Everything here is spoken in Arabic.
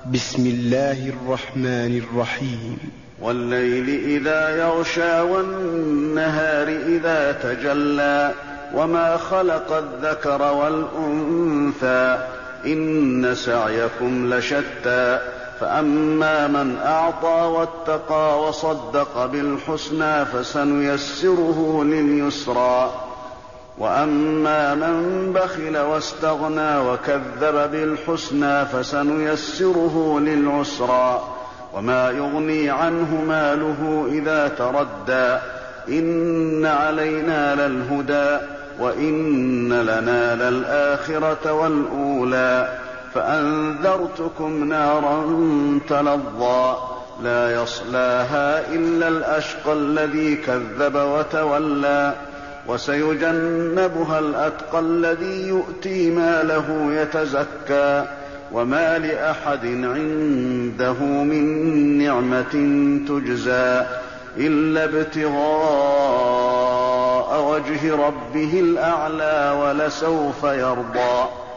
بسم الله الرحمن الرحيم. والليل إذا يغشى والنهار إذا تجلى وما خلق الذكر والأنثى إن سعيكم لشتى فأما من أعطى واتقى وصدق بالحسنى فسنيسره لليسرى وأما من بخل واستغنى وكذب بالحسنى فسنيسره للعسرى وما يغني عنه ماله إذا تردى إن علينا للهدى وإن لنا للآخرة والأولى فأنذرتكم نارا تلظى لا يصلاها إلا الأشقى الذي كذب وتولى وسيجنبها الأتقى الذي يؤتي ماله يتزكى وما لأحد عنده من نعمة تجزى إلا ابتغاء وجه ربه الأعلى ولسوف يرضى.